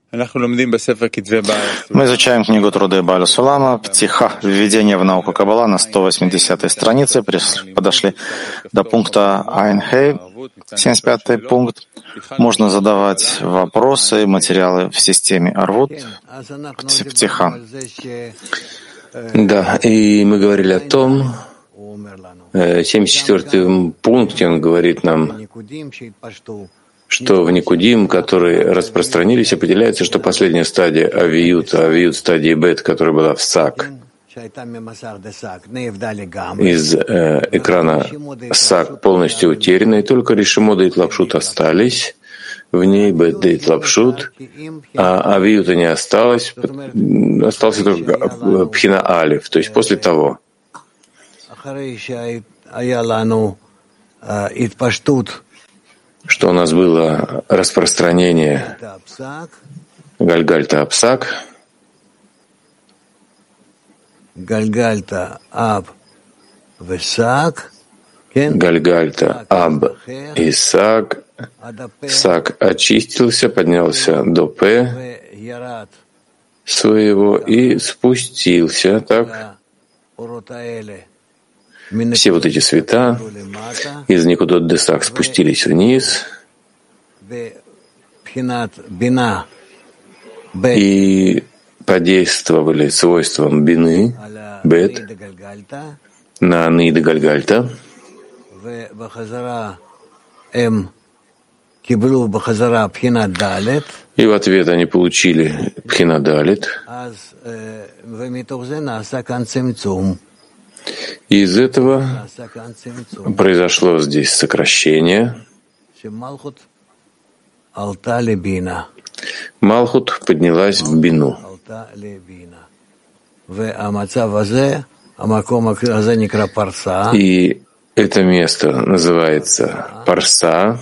Мы изучаем книгу Труды Бааля Сулама, Птиха, введение в науку Каббала на 180-й странице. Подошли до пункта Айн Хей, 75-й пункт. Можно задавать вопросы, материалы в системе Арвут, Птиха. Да, и мы говорили о том, в 74-м пункте он говорит нам, что в Никудим, которые распространились, определяется, что последняя стадия авиют стадии бет, которая была в Сак, из экрана Сак полностью утеряна, и только Ришимода и Тлапшут остались, в ней бет и Тлапшут, а авиюта не осталось, остался только Пхина Алиф, то есть после того. Что у нас было распространение Гальгальта Апсак, Гальгальта Аб и Сак. Сак очистился, поднялся до П своего и спустился, так? Все вот эти света из Никудот Десак спустились вниз и подействовали свойством бины, бет, на Нида Гальгальта. И в ответ они получили Пхина Далет. И из этого произошло здесь сокращение. Малхут поднялась в бину. И это место называется Парса.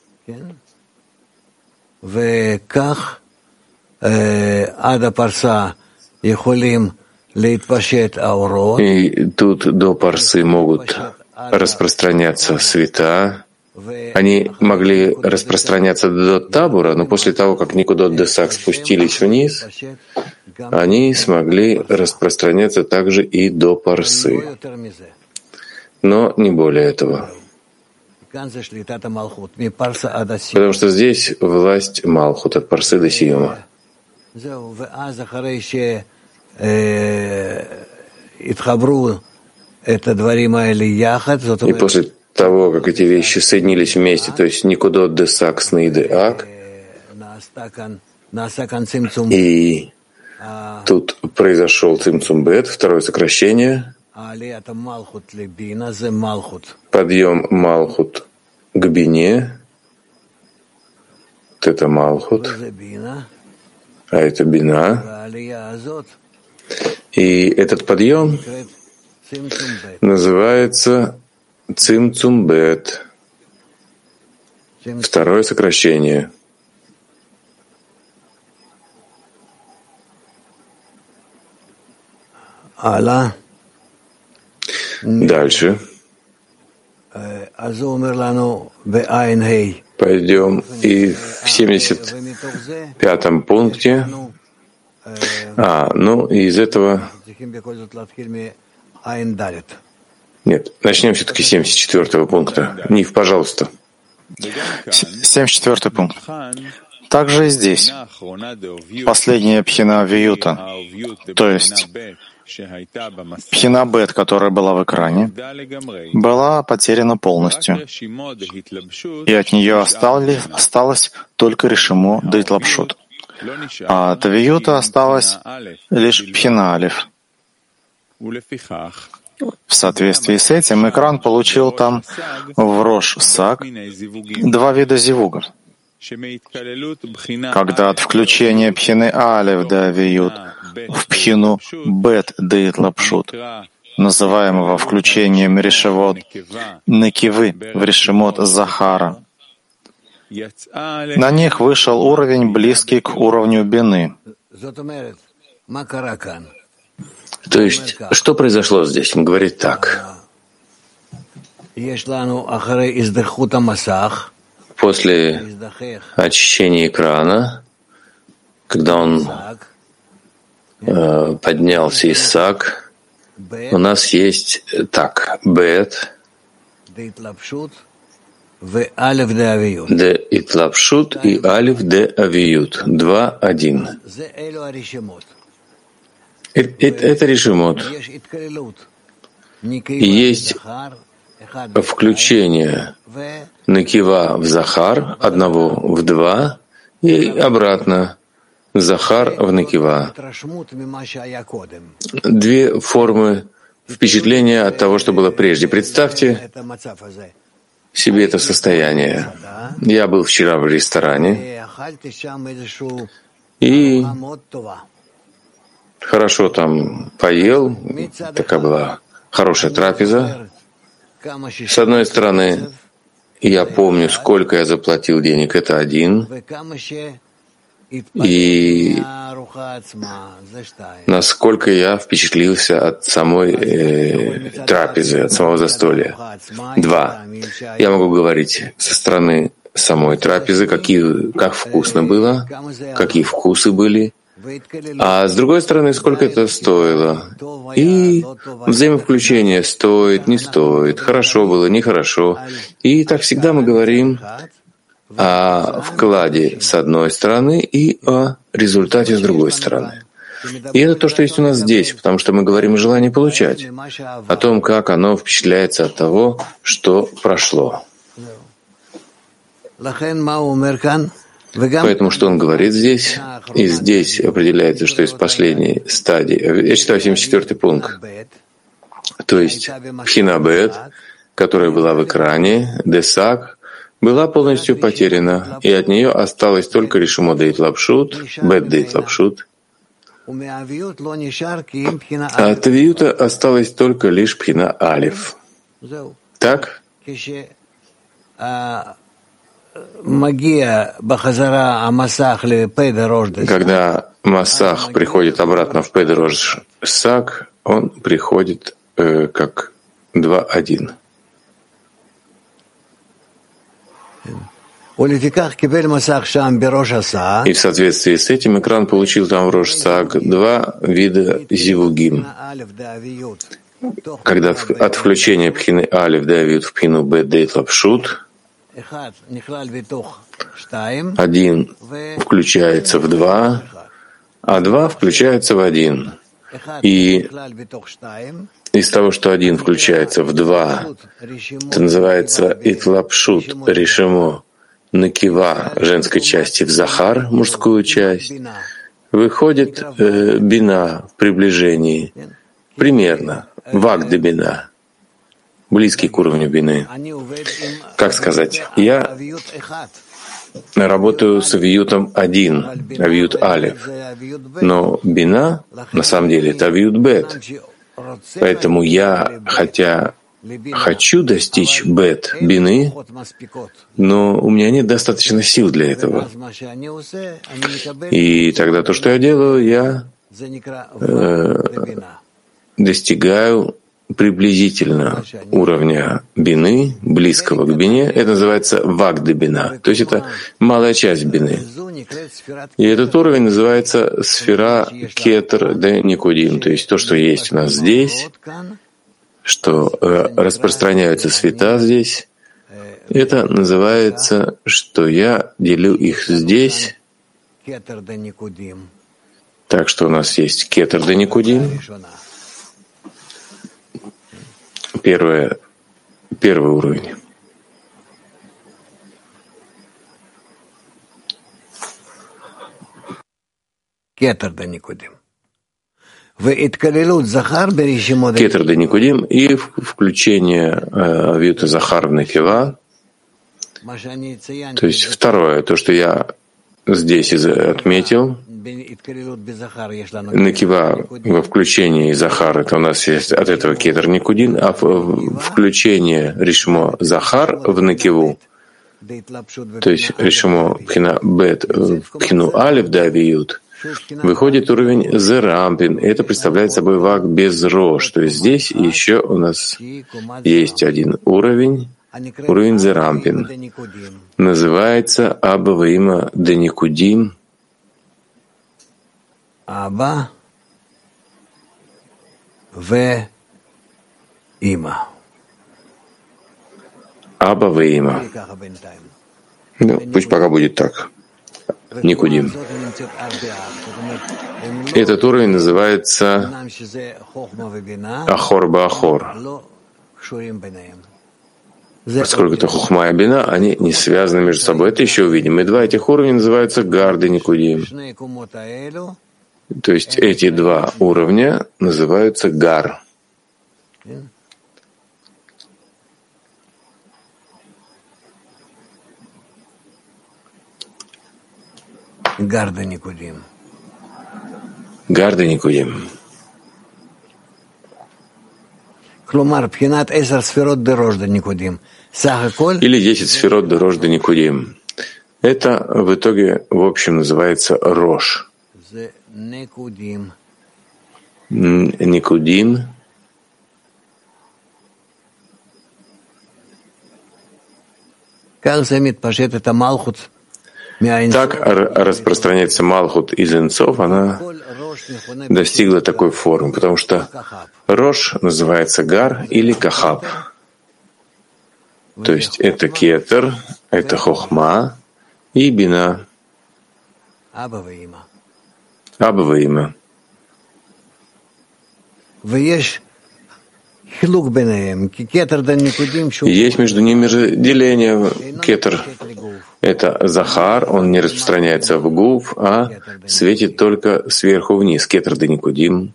И тут до Парсы могут распространяться света. Они могли распространяться до Табура, но после того, как Никудот Десак спустились вниз, они смогли распространяться также и до Парсы. Но не более этого. Потому что здесь власть Малхут от Парсы до Сиюма. И после того, как эти вещи соединились вместе, то есть Никудот Десак с Ниды Ак, и тут произошел Цимцум Бет, второе сокращение, подъем Малхут к Бине, вот это Малхут, а это Бина. И этот подъем называется Цимцум Бет, второе сокращение. Дальше. Пойдем и в 75-м пункте. Из этого... Нет, начнем все-таки с 74-го пункта. Нив, пожалуйста. 74-й пункт. Также и здесь последняя Пхина Виюта, то есть Пхина Бет, которая была в экране, была потеряна полностью, и от нее осталось только Ришимо да Итлапшут. А от Виюта осталась лишь Пхина Алиф. В соответствии с этим экран получил там в Рош Сак два вида зивугов. Когда от включения Пхины Алиф да Авиют в Пхину Бет да Итлапшут, называемого включением Решевод Некивы в Решемот Захара, на них вышел уровень, близкий к уровню Бины. То есть, что произошло здесь? Он говорит так. После очищения экрана, Когда он поднялся Исаак, у нас есть так, бет, де итлапшут и алиф де авиют, 2-1. Это решимот. И есть включение накива в захар, одного в два, и обратно захар в накива. Две формы впечатления от того, что было прежде. Представьте себе это состояние. Я был вчера в ресторане и хорошо там поел, такая была хорошая трапеза. С одной стороны, я помню, сколько я заплатил денег, это один, и насколько я впечатлился от самой трапезы, от самого застолья. 2. Я могу говорить со стороны самой трапезы, как вкусно было, какие вкусы были, а с другой стороны, сколько это стоило. И взаимовключение стоит, не стоит, хорошо было, нехорошо. И так всегда мы говорим о вкладе с одной стороны и о результате с другой стороны. И это то, что есть у нас здесь, потому что мы говорим о желании получать, о том, как оно впечатляется от того, что прошло. Поэтому что он говорит здесь? И здесь определяется, что из последней стадии, я считаю 74-й пункт, то есть пхина бет, которая была в экране, десак, была полностью потеряна, и от нее осталось только решимо дейт лапшут, бет дейт лапшут. А от авиюта осталось только лишь пхина алиф. Так? Когда масах приходит обратно в педерош сак, он приходит как 2-1. И в соответствии с этим экран получил там в Рош Саг 2 вида зивугим. Когда от включения пхины алиф давит в пхину бет дейт лапшут, один включается в 2, а 2 включается в 1. И из того, что 1 включается в 2, это называется итлапшут решимо накива женской части в захар, мужскую часть, выходит бина в приближении, примерно, вагда бина, близкий к уровню бины. Как сказать? Я работаю с авиютом 1, авиют алиф, но бина, на самом деле, это авиют бет. Поэтому я, хотя хочу достичь бет бины, но у меня нет достаточно сил для этого. И тогда то, что я делаю, я достигаю приблизительно уровня бины, близкого к бине. Это называется вагда бина, то есть это малая часть бины. И этот уровень называется сфера кетер де никудим, то есть то, что есть у нас здесь, что распространяются света здесь, это называется, что я делю их здесь. Так что у нас есть кетер де никудим. Первый уровень. Кетер де никудим. Кетер де никудим и включение авиюта захар в накива. То есть второе, то, что я здесь отметил, накива во включении захар, это у нас есть от этого кетер никудин, а включение решимо захар в накиву, то есть решимо пхина бет, пхину алиф да авиют, выходит уровень зерампин. Это представляет собой вак без рош. То есть здесь еще у нас есть один уровень зерампин. Называется Абаваима Деникудим. Аба в Има. Аба в Има. Ну, пусть пока будет так. Никудим. Этот уровень называется Ахор Баахор. Поскольку это Хухма и Бина, они не связаны между собой. Это еще увидим. И два этих уровня называются Гарды Никудим. То есть эти два уровня называются Гар. Гарда Никудим. Гарда Никудим. Или 10 сферот дорожда Никудим. Это в итоге, в общем, называется Рош. Никудим. Так распространяется Малхут из Энцов, она достигла такой формы, потому что Рош называется Гар или Кахаб. То есть это Кетер, это Хохма и Бина. Аба во имя. Есть между ними же деление. Кетер — это Захар, он не распространяется в Гуф, а светит только сверху вниз. Кетер да Никудим.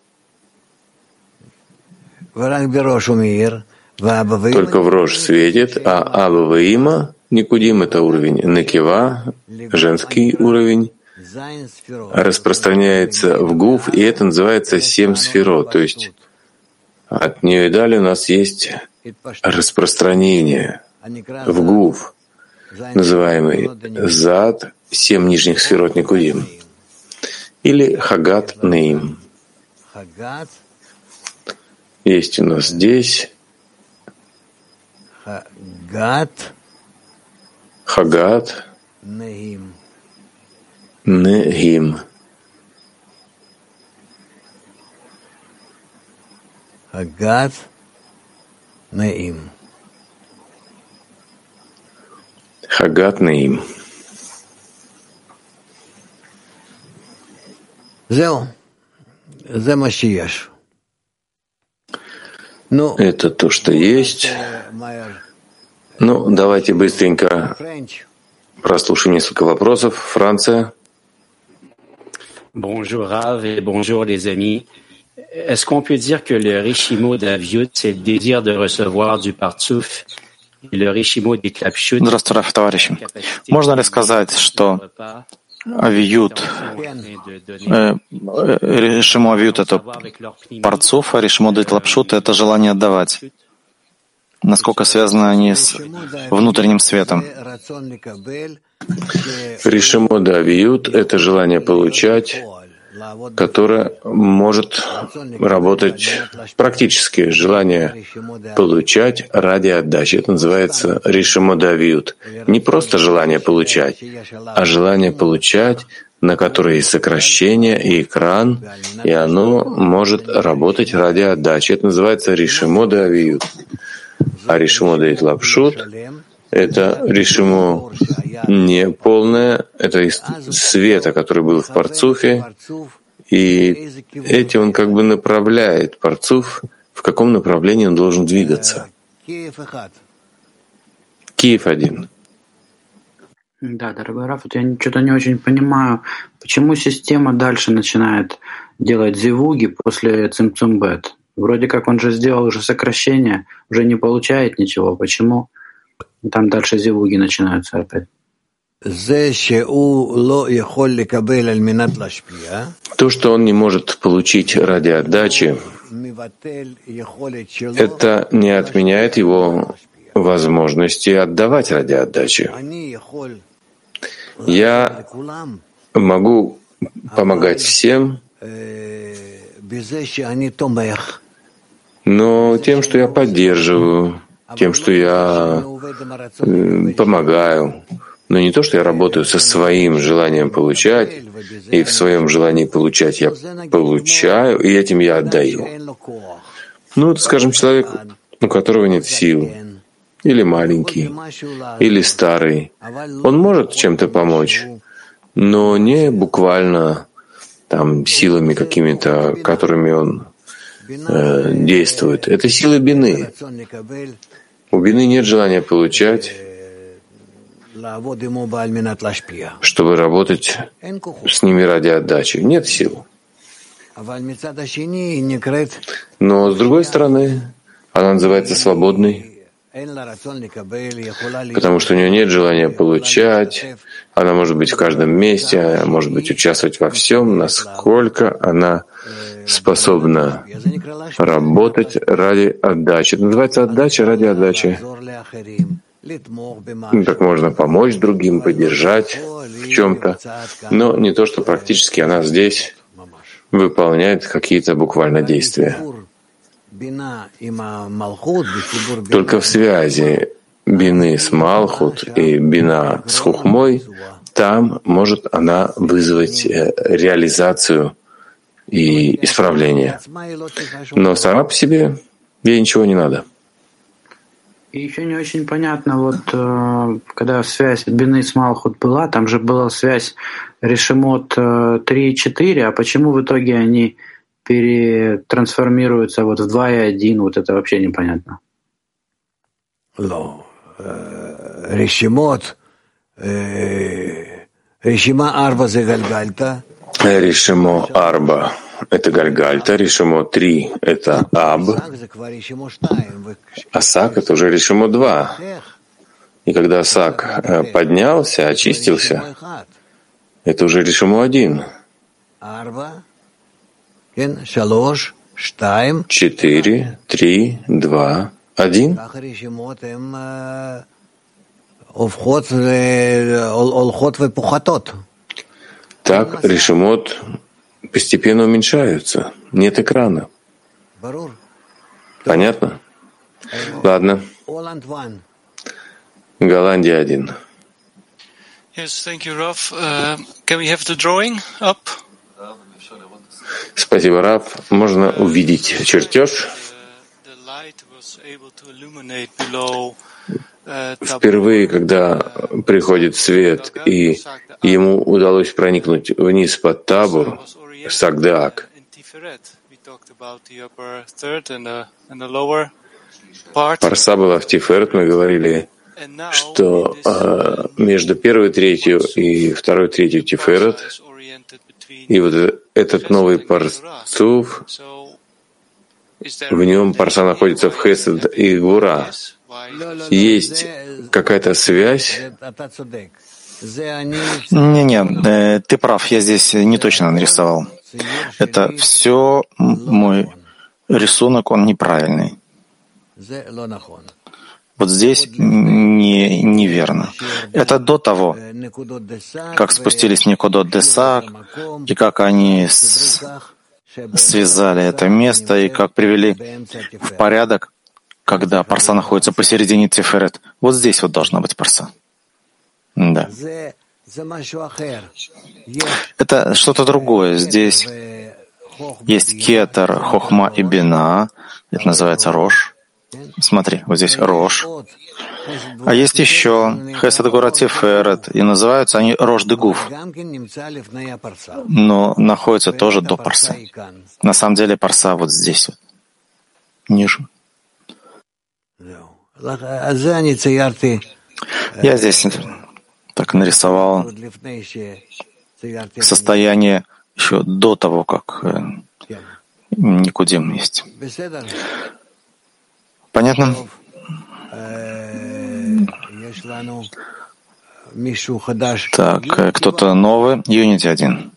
Только в Рош светит, а Аба во имя, Никудим — это уровень Некива, женский уровень, распространяется в Гуф, и это называется 7 сферот, то есть от нее и далее у нас есть распространение в Гуф, называемый Зад, 7 нижних сферот Никудим, или Хагат Неим. Есть у нас здесь Хагат Неим. Хагат Неим. Хагат Неим. Это то, что есть. Ну, давайте быстренько прослушаем несколько вопросов. Франция. Bonjour Rav et bonjour les amis. Est-ce qu'on peut dire que le Rishimo d'Avyut, c'est le désir de recevoir du Partsouf, et le Rishimo des Klapshut? Здравствуйте, Раф, товарищи. Можно ли сказать, что Авиют, Ришимо Авиют — это Парцуф, а Ришимо дет Лапшут — это желание отдавать? Насколько связаны они с внутренним светом? Ришимо да Авиют — это желание получать, которое может работать практически. Желание получать ради отдачи. Это называется Ришимо да Авиют. Не просто желание получать, а желание получать, на которое есть сокращение и экран, и оно может работать ради отдачи. Это называется Ришимо да Авиют. А Ришимо дет Лапшут — это Ришимо не полное, это из света, который был в Парцуфе, и этим он как бы направляет Парцуф, в каком направлении он должен двигаться. Киев один. Да, дорогой Раф, я что-то не очень понимаю, почему система дальше начинает делать зивуги после цимцумбет. Вроде как он же сделал уже сокращение, уже не получает ничего. Почему там дальше зивуги начинаются опять? То, что он не может получить ради отдачи, это не отменяет его возможности отдавать ради отдачи. Я могу помогать всем, но тем, что я поддерживаю, тем, что я помогаю, Но не то, что я работаю со своим желанием получать, и в своем желании получать я получаю, и этим я отдаю. Ну, это, скажем, человек, у которого нет сил, или маленький, или старый. Он может чем-то помочь, но не буквально там силами какими-то, которыми он действует. Это силы бины. У бины нет желания получать, чтобы работать с ними ради отдачи. Нет сил. Но, с другой стороны, она называется свободной, потому что у нее нет желания получать, она может быть в каждом месте, может быть участвовать во всем, насколько она способна работать ради отдачи. Это называется отдача ради отдачи. Так можно помочь другим, поддержать в чем-то, но не то, что практически она здесь выполняет какие-то буквально действия. Только в связи бины с Малхут и бина с Хухмой, там может она вызвать реализацию и исправление. Но сама по себе ей ничего не надо. И еще не очень понятно, вот когда связь бины с Малхут была, там же была связь Решимот 3 и 4, а почему в итоге они перетрансформируются вот в 2 и 1, вот это вообще непонятно. Решимот, Решима Арба за Гальгальта. Решимо Арба — это Гальгальта, Решимо 3 — это Аб, а Сак — это уже Решимо 2. И когда Сак поднялся, очистился, это уже Решимо 1. 4, 3, 2, 1. Так решимот постепенно уменьшаются. Нет экрана. Понятно? Ладно. Голландия 1. Yes, thank you, Rav. Can we have the drawing up? Спасибо, Рав. Можно увидеть чертеж. Впервые, когда приходит свет, и ему удалось проникнуть вниз под табур, Сагдеак. Парса была в Тиферет, мы говорили, что между первой третью и второй третью Тиферет, и вот этот новый парцув, в нем парса находится в Хесед и Гвура. Есть какая-то связь? Не, ты прав, я здесь не точно нарисовал. Это все мой рисунок, он неправильный. Вот здесь неверно. Это до того, как спустились Никудот Десак, и как они связали это место, и как привели в порядок, когда парса находится посередине Тиферет. Вот здесь вот должна быть парса. Да. Это что-то другое. Здесь есть кетер, хохма и бина. Это называется рош. Смотри, вот здесь рош. А есть еще хесед гора Тиферет, и называются они рош де гуф. Но находятся тоже до парсы. На самом деле парса вот здесь вот, ниже. Я здесь так нарисовал состояние еще до того, как Никудим есть. Понятно? Так, кто-то новый, Unity 1.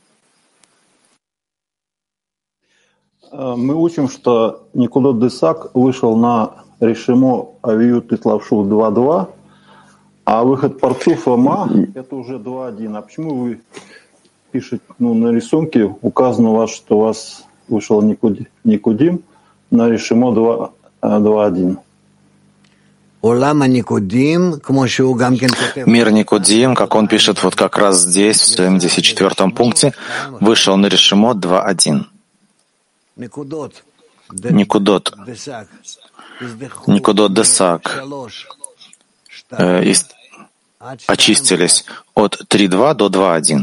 Мы учим, что Никудот Десак вышел на Решимо Авиют Итлавшу 2.2, а выход Парцуфа Ма — это уже 2.1. А почему вы пишете, на рисунке указано у вас, что у вас вышел Никудим на Решимо 2.1? Мир Никудим, как он пишет вот как раз здесь, в 74-м пункте, вышел на Решимот 2.1. Никудот Десак очистились от 3.2 до 2.1.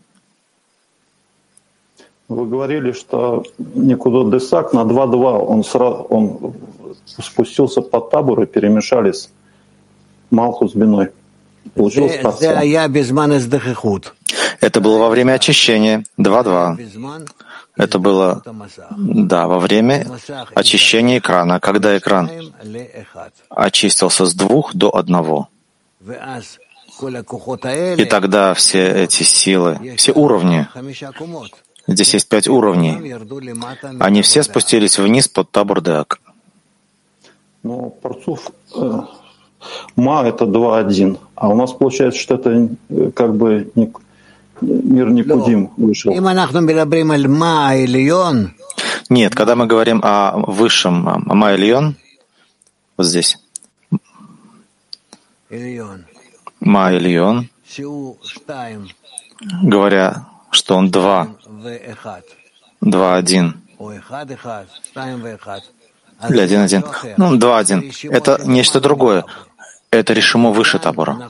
Вы говорили, что Никудот Десак на 2.2 он спустился под табор и перемешались Малхут с Биной. Получилось торцо. Это было во время очищения 2.2. Это было, во время очищения экрана, когда экран очистился с 2 до 1. И тогда все эти силы, все уровни, здесь есть 5 уровней, они все спустились вниз под табор Деак. Но Парцуф Ма — это 2.1, а у нас получается, что это как бы мир Никудим вышел. Нет, когда мы говорим о высшем Ма-Эльон, вот здесь, Ма-Эльон, говоря, что он 2.1, или 1.1, 2.1, это нечто другое. Это решимо выше табора.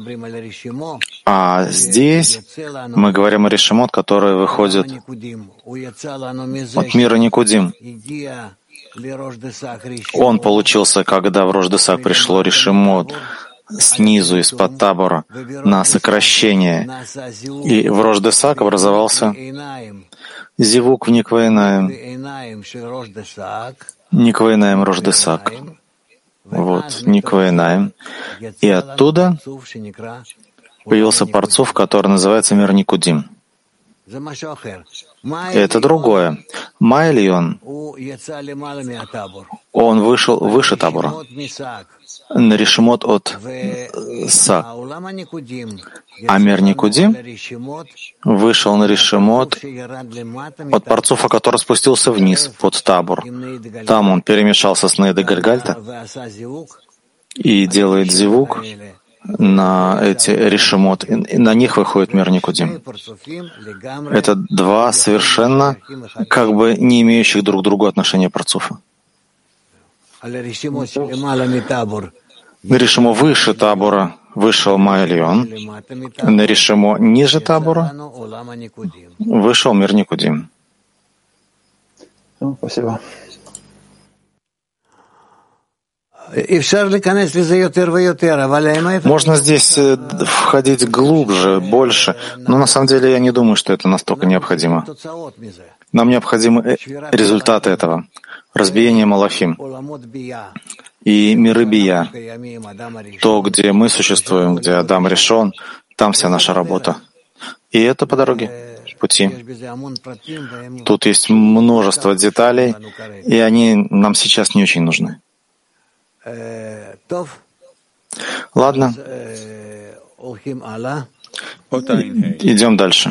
А здесь мы говорим о решимот, который выходит от мира Никудим. Он получился, когда в Рош Десак пришло решимот снизу, из-под табора, на сокращение. И в Рош Десак образовался зивук в Никвейнаем. Никвейнаем Рош Десак. Вот, Никвейнаем. И оттуда появился Парцуф, который называется мир Никудим. Это другое. Ма-Эльон, он вышел выше табора, на решимот от Сак. А мир Никудим вышел на решимот от Парцуфа, который спустился вниз под табор. Там он перемешался с Нейда Гальгальта и делает зивук на эти решимот, и на них выходит мир Никудим. Это 2 совершенно как бы не имеющих друг к другу отношения Парцуфа. На решимо выше табора вышел Ма-Эльон, на решимо ниже табора вышел мир Никудим. Спасибо. Можно здесь входить глубже, больше, но на самом деле я не думаю, что это настолько необходимо. Нам необходимы результаты этого. Разбиение Малахим и миры Бия. То, где мы существуем, где Адам решен, там вся наша работа. И это по дороге, в пути. Тут есть множество деталей, и они нам сейчас не очень нужны. Ладно. Идем дальше.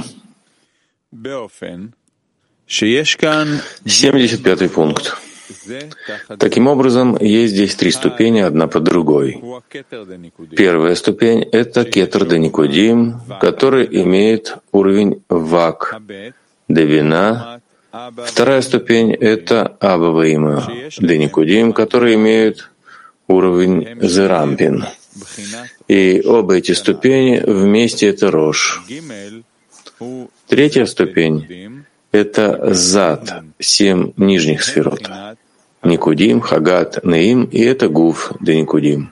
75-й пункт. Таким образом, есть здесь 3 ступени, одна под другой. Первая ступень — это кетер де Никудим, который имеет уровень вак, девина. Вторая ступень — это абаваима де Никудим, который имеет уровень зерампин. И оба эти ступени вместе — это рош. Третья ступень — это зад, 7 нижних сферот. Никудим, Хагат, Неим, и это Гуф де Никудим.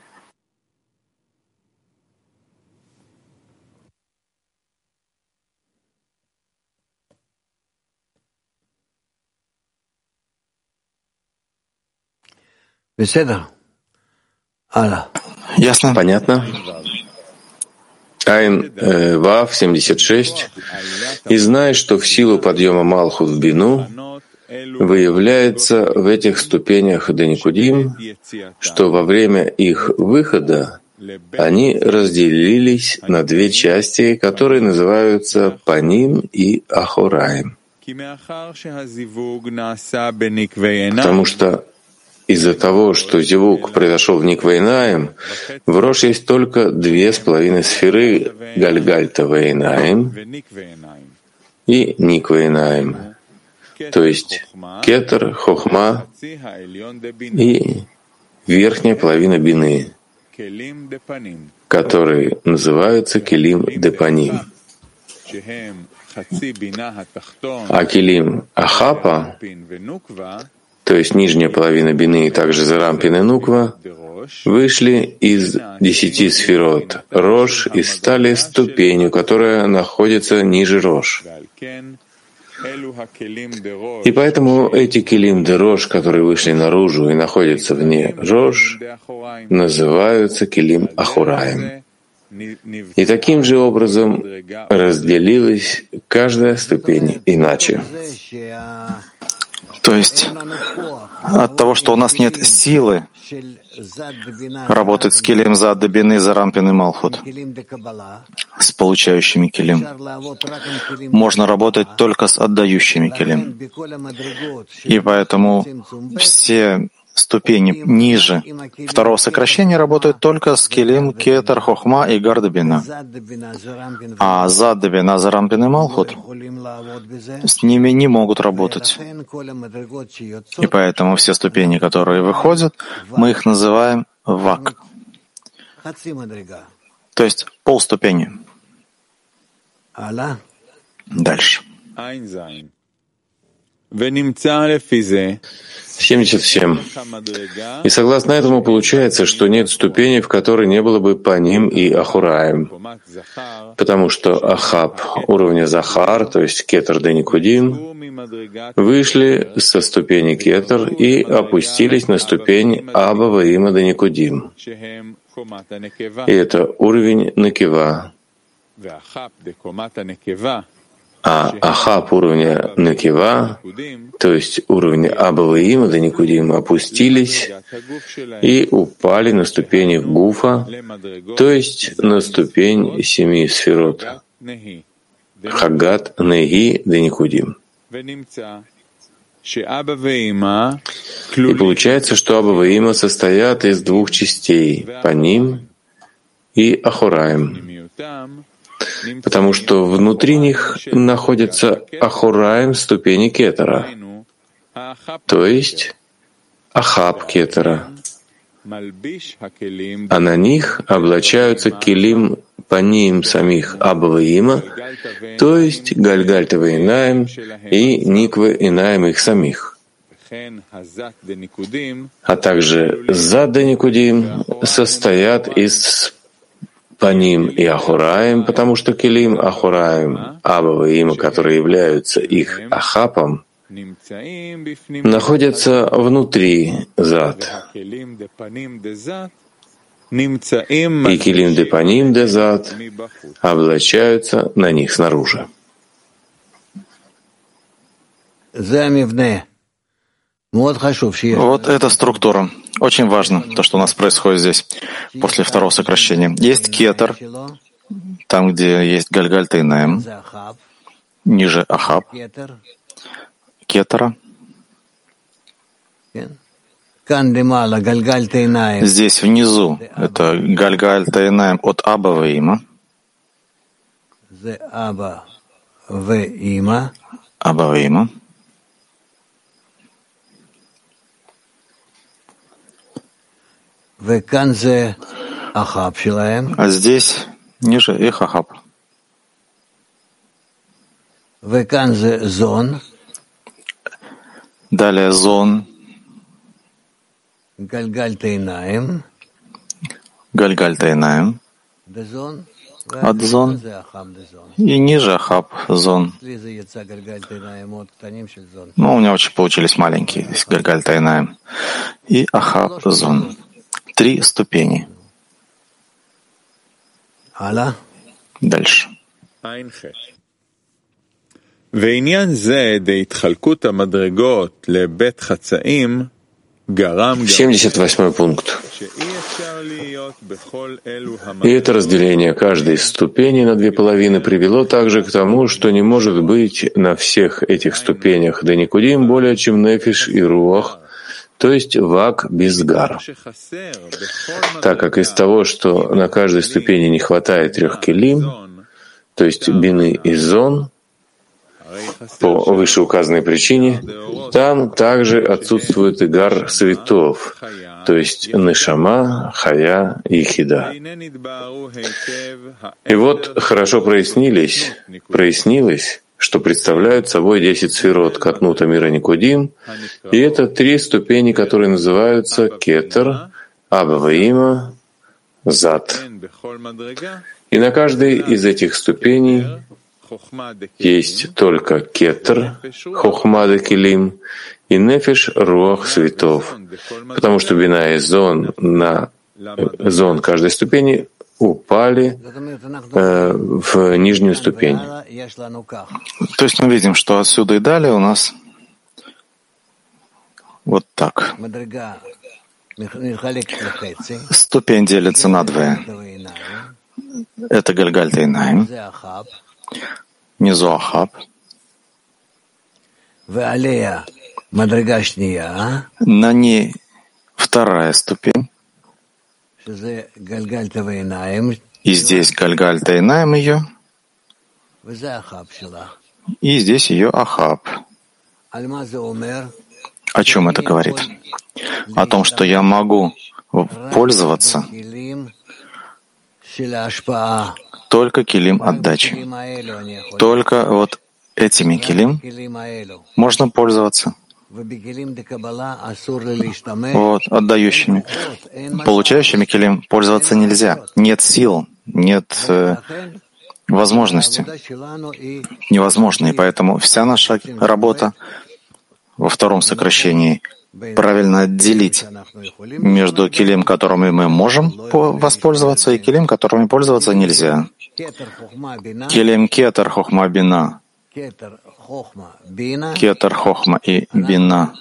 Ясно? Понятно? Айн Вав 76. И знай, что в силу подъема Малхут в Бину выявляется в этих ступенях де Никудим, что во время их выхода они разделились на 2 части, которые называются Паним и Ахораим. Потому что из-за того, что зивук произошел в Никвейнаим, в Рош есть только 2,5 сферы Гальгальта Вейнаим и Никвейнаим, то есть Кетер, Хохма и верхняя половина Бины, которые называются Келим Депаним. А Келим Ахапа, то есть нижняя половина Бины и также Зарампин и Нуква, вышли из 10 сферот Рош и стали ступенью, которая находится ниже Рош. И поэтому эти Келим де Рош, которые вышли наружу и находятся вне Рош, называются Келим Ахураим. И таким же образом разделилась каждая ступень иначе. То есть от того, что у нас нет силы работать с Келим Зад Бины, Зарампин и Малхут, с получающими Келим, можно работать только с отдающими Келим. И поэтому все ступени ниже второго сокращения работают только с Келим, Кетер, Хохма и Гарда Бина. А Зад Бина, Зарампин и Малхут с ними не могут работать. И поэтому все ступени, которые выходят, мы их называем вак. То есть полступени. Дальше. 77. И согласно этому получается, что нет ступени, в которой не было бы Паним и Ахураим, потому что Ахаб уровня Захар, то есть Кетер де Никудим, вышли со ступени Кетер и опустились на ступень Аба Ваима де Никудим. И это уровень Некива. А Ахаб уровня Некива, то есть уровня Аба Ваима де Никудим, опустились и упали на ступени Гуфа, то есть на ступень 7 сферот. Хагат Неги де Никудим. И получается, что Аба Ваима состоят из 2 частей — Паним и Ахураим. Потому что внутри них находится Ахураим ступени Кетера, то есть Ахаб Кетера, а на них облачаются Келим Паним самих Аба Ваима, то есть Гальгальта Вейнаим и Никве Инаим их самих. А также Зад де Никудим состоят из Паним и Ахураим, потому что Келим Ахураим, Аба Ваима, которые являются их Ахапом, находятся внутри Зад. И Келим де Паним де Зад облачаются на них снаружи. Вот эта структура. Очень важно, то, что у нас происходит здесь, после второго сокращения. Есть Кетер, там, где есть Гальгальта и Наим, ниже Ахаб, Кетера. Здесь внизу это Гальгальта и Наим от Аба Ваима. Аба Ваима. А здесь ниже их Ахаб. Далее Зон. Гальгальта и Наим. От Зон. И ниже Ахаб Зон. Ну, у меня очень получились маленькие. Здесь Гальгальта и Наим. И Ахаб Зон. 3 ступени. Дальше. 78 пункт. И это разделение каждой из ступеней на 2 половины привело также к тому, что не может быть на всех этих ступенях де Никудим более чем Нефиш и Руах, то есть вак без гар. Так как из того, что на каждой ступени не хватает 3 келим, то есть бины и зон, по вышеуказанной причине, там также отсутствует и гар светов, то есть нешама, хая и хида. И вот хорошо прояснилось, что представляют собой 10 сферот Катнута мира Никудим, и это 3 ступени, которые называются Кетер, Абаваима, Зат. И на каждой из этих ступеней есть только кетер, хохма де килим, и нефеш руах светов, потому что бина и зон на зон каждой ступени упали в нижнюю ступень. То есть мы видим, что отсюда и далее у нас вот так. Ступень делится на 2. Это Гальгальта Инаим, внизу Ахаб, на ней 2-я ступень, и здесь Гальгальта Инаим ее, и здесь ее Ахаб. О чем это говорит? О том, что я могу пользоваться только килим отдачи. Только вот этими килим можно пользоваться. Вот, отдающими. Получающими килим пользоваться нельзя. Нет сил, нет возможности. Невозможно. И поэтому вся наша работа во 2-м сокращении правильно отделить между килим, которыми мы можем воспользоваться, и килим, которыми пользоваться нельзя. Килим кетер хохма бина. Кетер хохма и бина.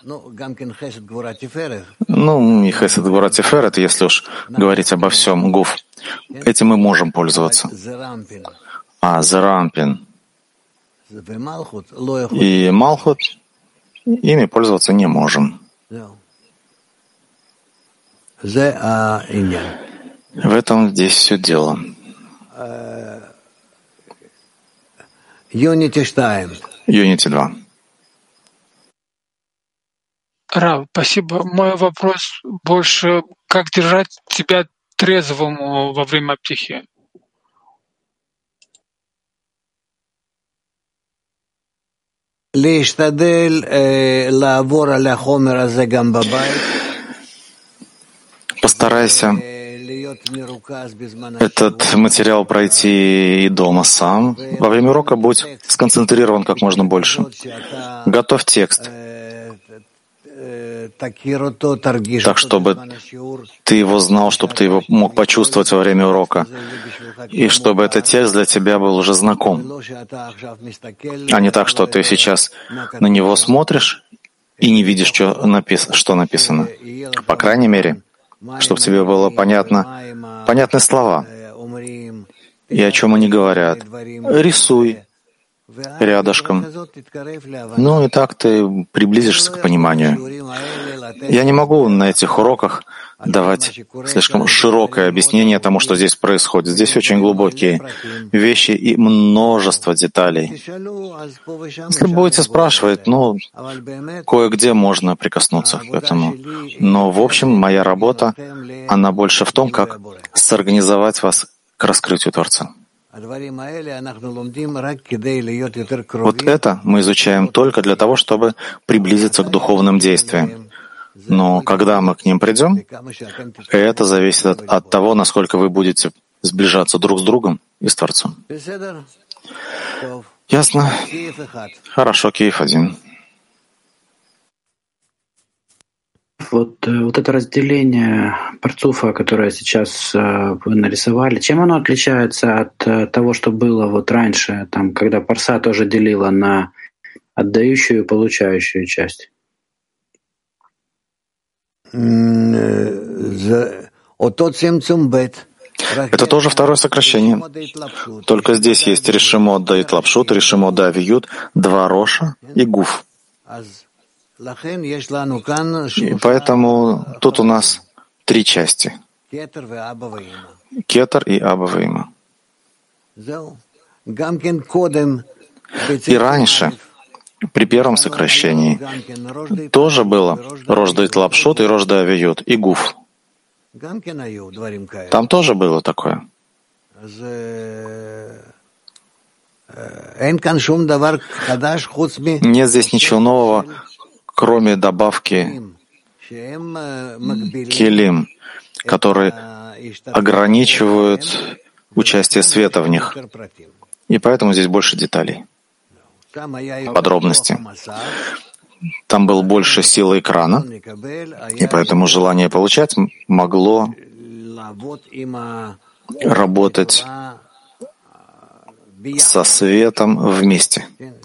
Ну, и хесед гвура тиферет, если уж говорить обо всем, гуф. Этим мы можем пользоваться. А Зарампин и Малхут, ими пользоваться не можем. В этом здесь все дело. Юнити 2. Рав, спасибо. Мой вопрос больше, как держать себя трезвым во время птихи? Постарайся этот материал пройти и дома сам. Во время урока будь сконцентрирован как можно больше. Готовь текст, так, чтобы ты его знал, чтобы ты его мог почувствовать во время урока, и чтобы этот текст для тебя был уже знаком, а не так, что ты сейчас на него смотришь и не видишь, что написано. По крайней мере, чтобы тебе было понятны слова и о чем они говорят. Рисуй рядышком. Ну и так ты приблизишься к пониманию. Я не могу на этих уроках давать слишком широкое объяснение тому, что здесь происходит. Здесь очень глубокие вещи и множество деталей. Если будете спрашивать, кое-где можно прикоснуться к этому. Но, в общем, моя работа, она больше в том, как сорганизовать вас к раскрытию Творца. Вот это мы изучаем только для того, чтобы приблизиться к духовным действиям. Но когда мы к ним придем, это зависит от того, насколько вы будете сближаться друг с другом и с Творцом. Ясно? Хорошо, Киев 1. Вот это разделение парцуфа, которое сейчас вы нарисовали, чем оно отличается от того, что было вот раньше, там, когда парса тоже делила на отдающую и получающую часть? Это тоже 2-е сокращение. Только здесь есть решимот да итлапшут, решимот да авиют, 2 роша и гуф. И поэтому тут у нас три части. Кетер и Аба Ваима. И раньше, при первом сокращении, тоже было Рош Дейт Лапшут и Рош Де Авиют, и Гуф. Там тоже было такое. Нет здесь ничего нового, кроме добавки келим, которые ограничивают участие света в них. И поэтому здесь больше деталей, подробностей. Там был больше силы экрана, и поэтому желание получать могло работать со светом вместе.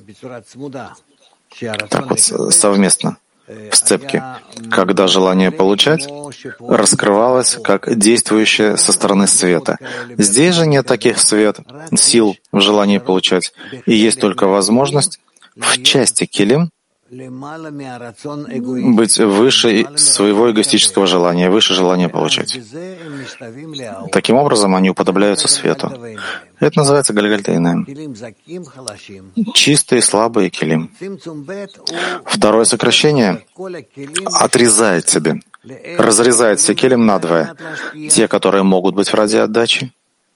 Так вот, совместно, в сцепке, когда желание получать раскрывалось как действующее со стороны света. Здесь же нет таких сил в желании получать, и есть только возможность в части келим быть выше своего эгоистического желания, выше желания получать. Таким образом, они уподобляются свету. Это называется гальгальтейнаем. Чистые, слабые келим. Второе сокращение отрезает себе, разрезает все келим надвое. Те, которые могут быть в радиоотдаче,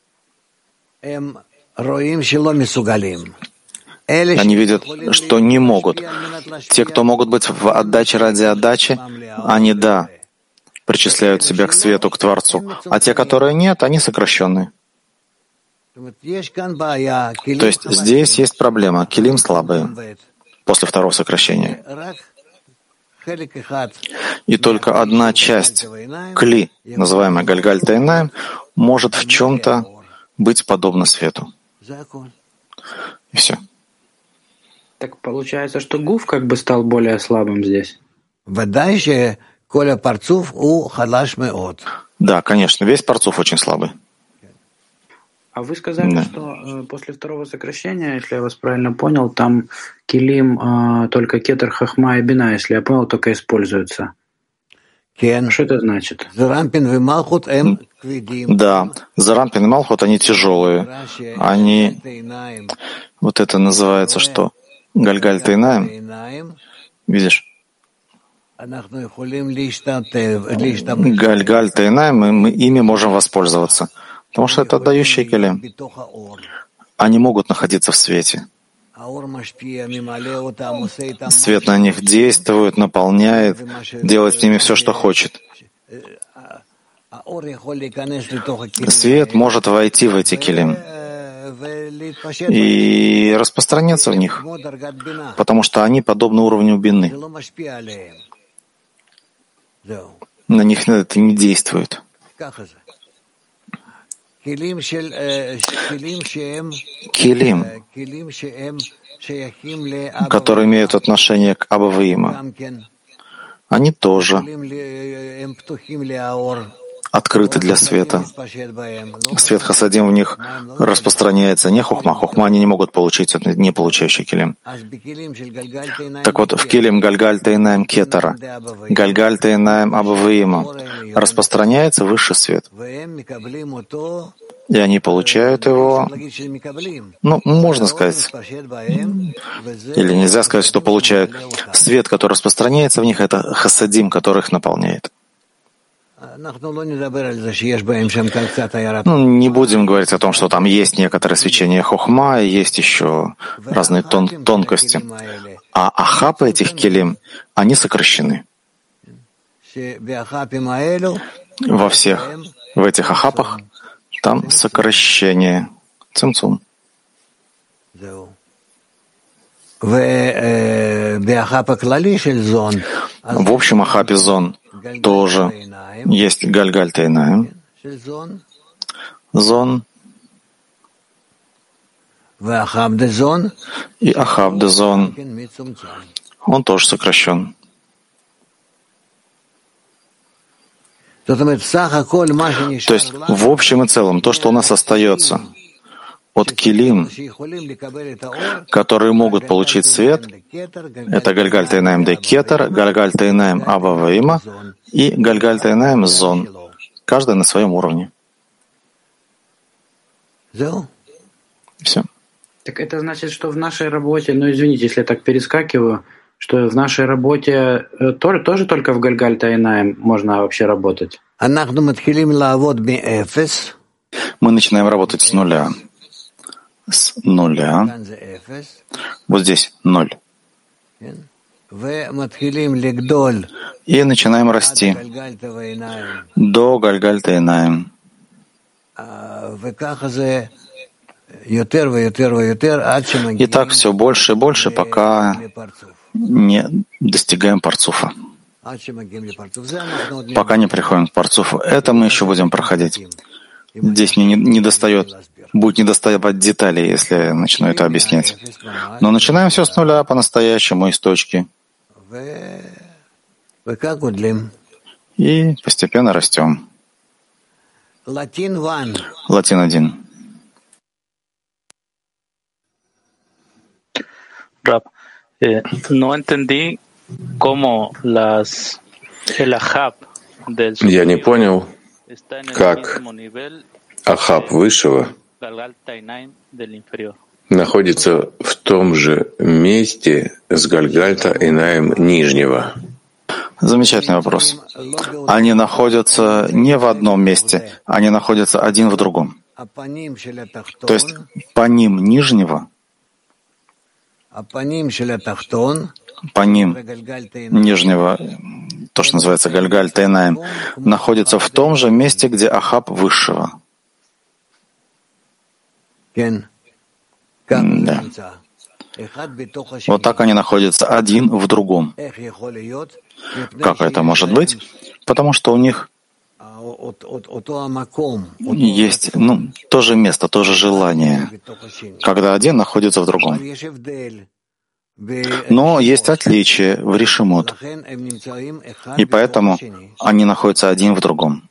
они видят, что не могут. Те, кто могут быть в отдаче ради отдачи, они, да, причисляют себя к свету, к Творцу. А те, которые нет, они сокращенные. То есть здесь есть проблема. Келим слабые после второго сокращения. И только одна часть кли, называемая гальгаль-тайнаем, может в чем-то быть подобна свету. И все. Так получается, что Гуф как бы стал более слабым здесь? Да, конечно, весь парцуф очень слабый. А вы сказали, что после второго сокращения, если я вас правильно понял, там келим только кетер, хахма и бина, если я понял, только используются. Что это значит? Да, Зарампин и Малхут, они тяжелые. Они... Вот это называется что? Гальгаль-тайнаем. Видишь? Гальгаль-тайнаем, мы ими можем воспользоваться. Потому что это отдающие келим. Они могут находиться в свете. Свет на них действует, наполняет, делает с ними все, что хочет. Свет может войти в эти келим и распространяться в них, потому что они подобны уровню бины. На них это не действует. Келим, которые имеют отношение к Аба Ваима, они тоже открыты для света. Свет хасадим в них распространяется, не хохма. Хохма они не могут получить, это не получающий келим. Так вот, в келим гальгаль-тайнаем кетера, гальгаль-тайнаем Аба Ваима распространяется высший свет. И они получают его, можно сказать, или нельзя сказать, что получают. Свет, который распространяется в них, это хасадим, который их наполняет. Не будем говорить о том, что там есть некоторое свечение хохма, и есть еще разные тонкости. А ахапы этих келим, они сокращены. Во всех, в этих ахапах, там сокращение. Цимцум. В общем ахапе зон тоже есть гальгаль-тайнаем. Зон. И ахаб-де-зон. Он тоже сокращен. То есть, в общем и целом, то, что у нас остается от килим, которые могут получить свет, это Гальгальта Инаим де Кетер, Гальгальта Инаим Аба Ваима и Гальгальта Инаим Зон, каждый на своем уровне. Все. Так это значит, что в нашей работе, извините, если я так перескакиваю, что в нашей работе тоже только в Гальгальта Инаим можно вообще работать? Мы начинаем работать с нуля. С нуля. Вот здесь 0. И начинаем расти до Гальгальта Инаим. И так все больше и больше, пока не достигаем парцуфа. Пока не приходим к парцуфу. Это мы еще будем проходить. Здесь мне будет недоставать деталей, если я начну это объяснять. Но начинаем все с нуля, по-настоящему, из точки. И постепенно растем. Латин 1. Раб, no entendí cómo el Ahab del Я не понял, как Ахаб высшего находится в том же месте с Гальгальта Инаим нижнего. Замечательный вопрос. Они находятся не в одном месте, они находятся один в другом. То есть по ним нижнего, по ним нижнего, то, что называется Гальгальта Инаим, находится в том же месте, где Ахаб высшего. Да. Вот так они находятся один в другом. Как это может быть? Потому что у них есть то же место, то же желание, когда один находится в другом. Но есть отличие в решимут, и поэтому они находятся один в другом.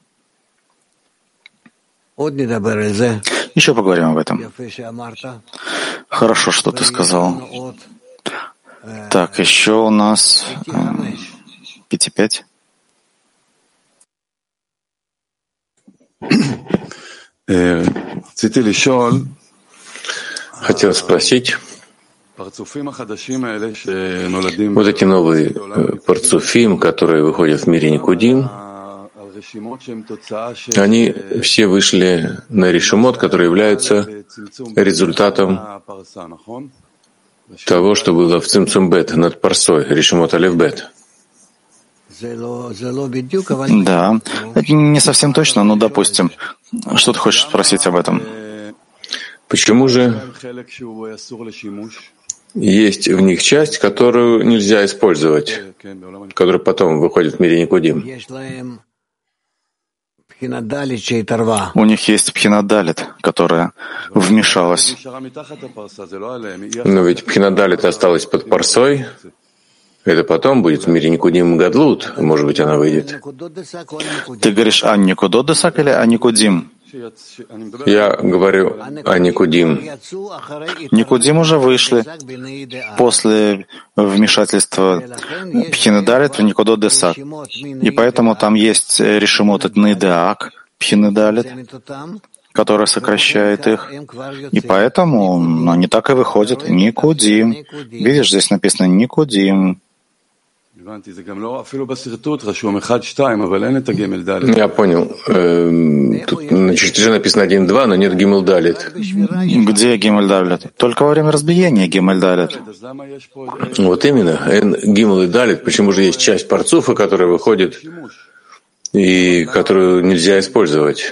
Еще поговорим об этом. Хорошо, что ты сказал. Так, еще у нас 5:5. Хотел спросить, вот эти новые парцуфим, которые выходят в мире Никудим, они все вышли на решимот, который является результатом того, что было в Цимцум-бет над парсой, решимот алеф-бет. Да, это не совсем точно, но допустим. Что ты хочешь спросить об этом? Почему же есть в них часть, которую нельзя использовать, которая потом выходит в мире Никудим? У них есть пхинадалит, которая вмешалась. Но ведь пхинадалит осталась под парсой. Это потом будет в мире Никудим Гадлут. Может быть, она выйдет. Ты говоришь о Никудодесак или о Никудим? Я говорю о Никудим. Никудим уже вышли после вмешательства Пхинедалит в Никудодесак. И поэтому там есть решимот от Нейдаак, Пхинедалит, которая сокращает их. И поэтому они так и выходят. Никудим. Видишь, здесь написано Никудим. Я понял. Тут на чертеже написано 1-2, но нет гимель-далит. Где гимель-далит? Только во время разбиения гимель-далит. Вот именно. Гимель и далит. Почему же есть часть парцуфа, которая выходит и которую нельзя использовать?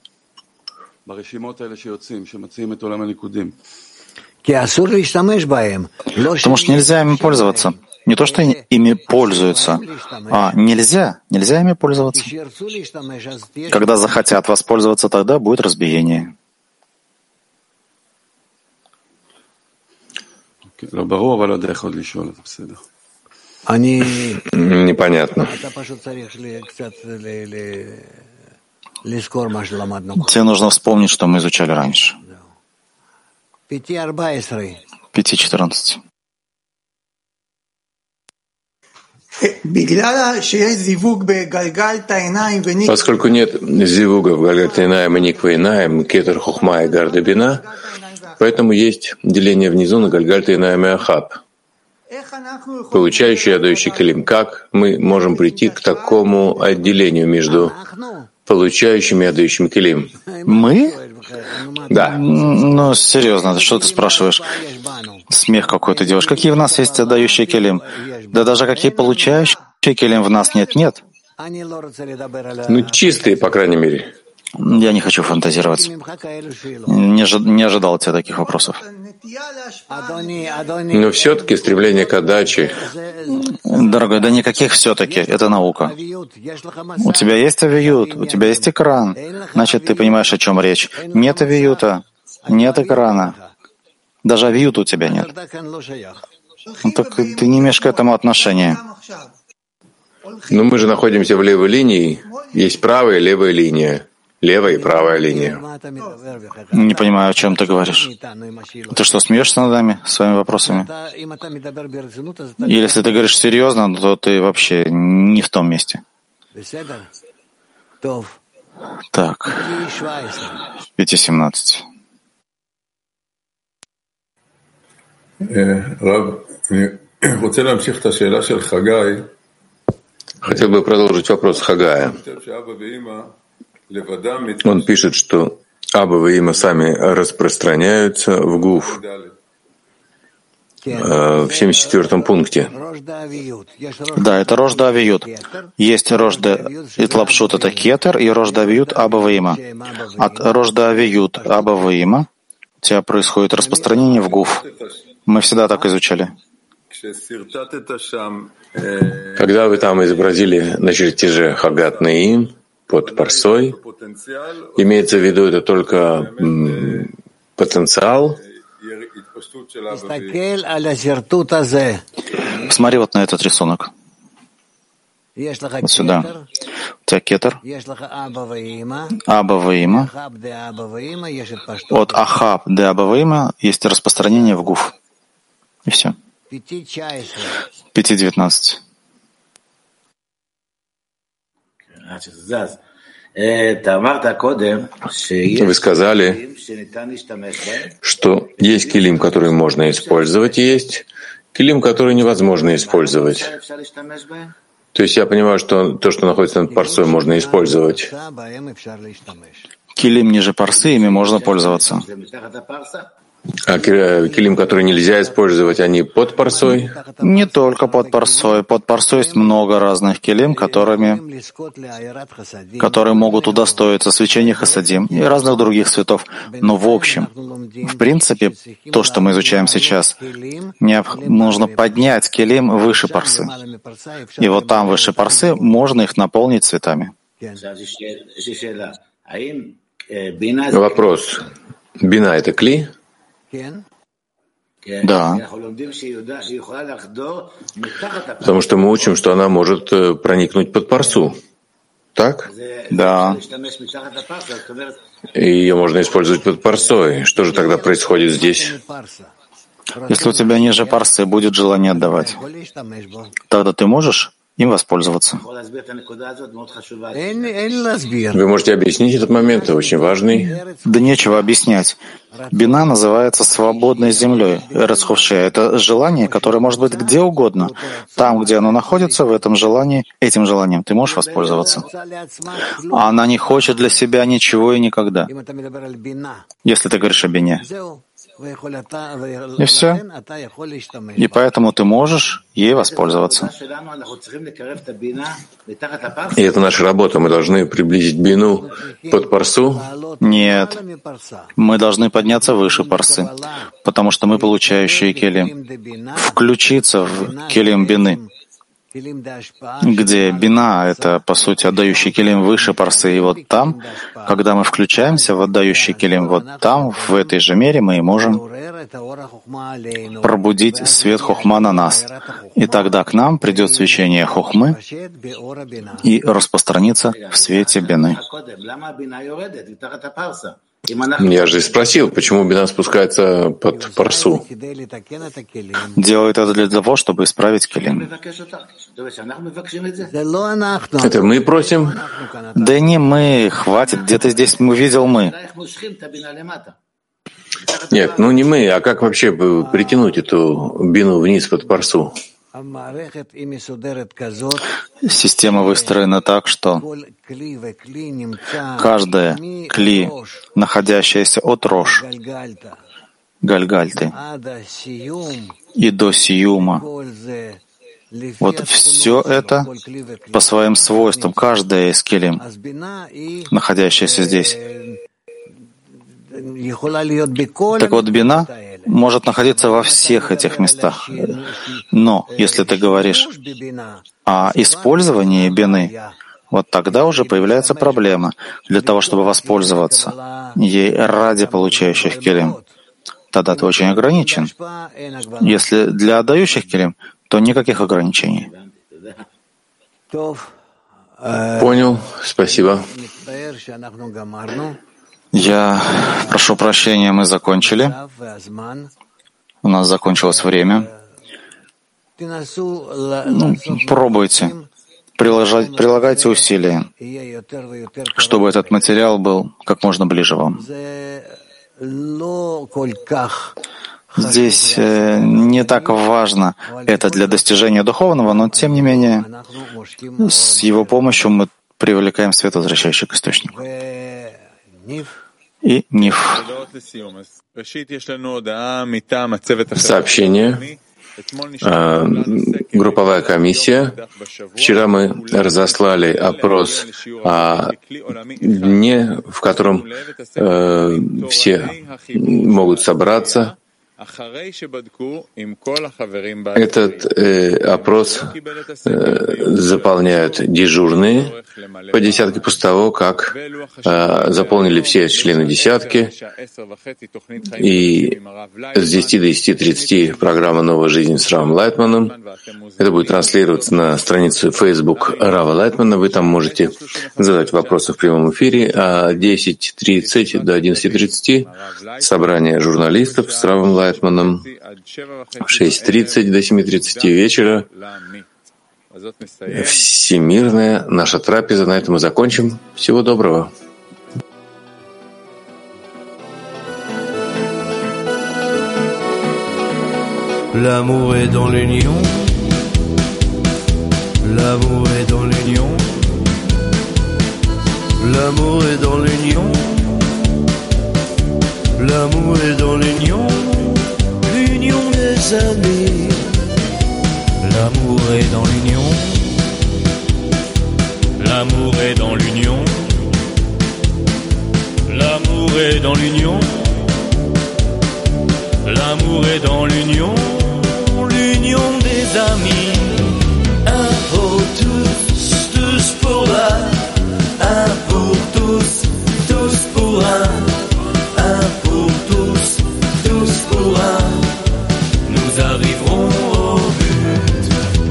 Потому что нельзя ими пользоваться. Не то, что ими пользуются, а нельзя ими пользоваться. Когда захотят воспользоваться, тогда будет разбиение. Непонятно. Тебе нужно вспомнить, что мы изучали раньше. 5:14. Поскольку нет зивуга в Гальгальт-Эйнаим и Никва-Эйнаим, Кетер, Хохма и Гарда Бина, поэтому есть деление внизу на Гальгальт-Эйнаим и Ахаб, получающий и отдающий келим. Как мы можем прийти к такому отделению между получающим и отдающим келим? Мы? Да. Ну, серьезно, что ты спрашиваешь? Смех какой-то делаешь. Какие в нас есть отдающие келим? Да даже какие получающие келим в нас нет. Ну, чистые, по крайней мере. Я не хочу фантазировать. Не ожидал от тебя таких вопросов. Но все-таки стремление к отдаче. Дорогой, да никаких все-таки. Это наука. У тебя есть авиют, у тебя есть экран. Значит, ты понимаешь, о чем речь. Нет авиюта, нет экрана. Даже авиюта у тебя нет. Ну, так ты не имеешь к этому отношения. Но мы же находимся в левой линии. Есть правая и левая линия. Левая и правая линия. Не понимаю, о чем ты говоришь. Ты что, смеешься над нами своими вопросами? Или если ты говоришь серьезно, то ты вообще не в том месте. Так, 5:17. Хотел бы продолжить вопрос Хагая. Он пишет, что Аба и Има сами распространяются в Гуф в 74-м пункте. Да, это Рош да Авиют. Есть Рош да Итлапшут, это Кетер, и Рош да Авиют Аба и Има. От Рош да Авиют Аба и Има у тебя происходит распространение в Гуф. Мы всегда так изучали. Когда вы там изобразили на чертеже Хагат Неим под парсой, имеется в виду это только потенциал? Посмотри вот на этот рисунок. Вот сюда. У тебя кетер, Аба и Има. От Ахаб до Аба и Има есть распространение в Гуф. И все. 5:19. Вы сказали, что есть килим, который можно использовать, и есть килим, который невозможно использовать. То есть я понимаю, что то, что находится над парсой, можно использовать. Килим ниже парсы, ими можно пользоваться. А килим, который нельзя использовать, они под парсой? Не только под парсой. Под парсой есть много разных килим, которые могут удостоиться свечения хасадим и разных других цветов. Но в общем, в принципе, то, что мы изучаем сейчас, нужно поднять килим выше парсы. И вот там выше парсы можно их наполнить цветами. Вопрос. Бина — это кли? Да. Потому что мы учим, что она может проникнуть под парсу. Так? Да. И ее можно использовать под парсой. Что же тогда происходит здесь? Если у тебя ниже парсы будет желание отдавать, тогда ты можешь им воспользоваться. Вы можете объяснить этот момент, это очень важный. Да нечего объяснять. Бина называется свободной землей. Эрец Ховши — это желание, которое может быть где угодно. Там, где оно находится, в этом желании, этим желанием ты можешь воспользоваться. А она не хочет для себя ничего и никогда. Если ты говоришь о бине. И все. И поэтому ты можешь ей воспользоваться. И это наша работа. Мы должны приблизить бину под парсу? Нет. Мы должны подняться выше парсы, потому что мы получающие келим. Включиться в келим бины, где бина — это, по сути, отдающий келим выше парсы. И вот там, когда мы включаемся в отдающий келим, вот там, в этой же мере, мы и можем пробудить свет хохма на нас. И тогда к нам придет свечение хохмы и распространится в свете бины. Я же и спросил, почему бина спускается под парсу. Делает это для того, чтобы исправить келим. Это мы просим? Да не мы, хватит, где-то здесь видел мы. Нет, не мы, а как вообще притянуть эту бину вниз под парсу? Система выстроена так, что каждая кли, находящаяся от рош, гальгальты, и до сиюма, вот все это по своим свойствам, каждая из келим, находящаяся здесь. Так вот, бина может находиться во всех этих местах. Но если ты говоришь о использовании бины, вот тогда уже появляется проблема для того, чтобы воспользоваться ей ради получающих келим. Тогда ты очень ограничен. Если для отдающих келим, то никаких ограничений. Понял, спасибо. Я прошу прощения, мы закончили. У нас закончилось время. Пробуйте, прилагайте усилия, чтобы этот материал был как можно ближе вам. Здесь не так важно это для достижения духовного, но тем не менее с его помощью мы привлекаем свет, возвращающий к источнику. И Ниф. Сообщение. Групповая комиссия. Вчера мы разослали опрос о дне, в котором все могут собраться. Этот опрос заполняют дежурные по десятке после того, как заполнили все члены десятки. И с 10 до 10:30 программа «Новая жизнь» с Равом Лайтманом. Это будет транслироваться на страницу Facebook Рава Лайтмана. Вы там можете задать вопросы в прямом эфире. А 10:30 до 11:30 собрание журналистов с Равом Лайтманом. В 6:30 до 7:30 вечера всемирная наша трапеза. На этом мы закончим. Всего доброго. L'amour est dans l'union. L'amour est dans l'union. L'amour est dans l'union. L'amour est dans l'union. L'union des amis. L'amour est dans l'union. L'amour est dans l'union. L'amour est dans l'union. L'amour est dans l'union. L'union des amis. Un pour tous, tous pour un. Un pour tous, tous pour un. Un pour tous, tous pour un. Nous arriverons au but.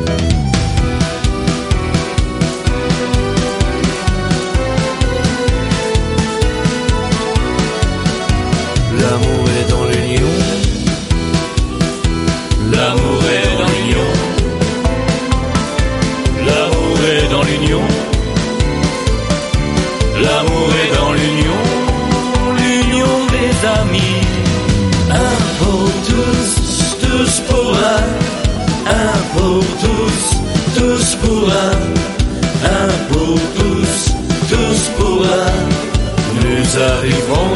L'amour est dans l'union. L'amour est dans l'union. L'amour est dans l'union. L'amour est dans l'union. L'union des amis. Un pour tous, tous pour un. Un pour tous, tous pour un. Un pour tous, tous pour un. Nous arrivons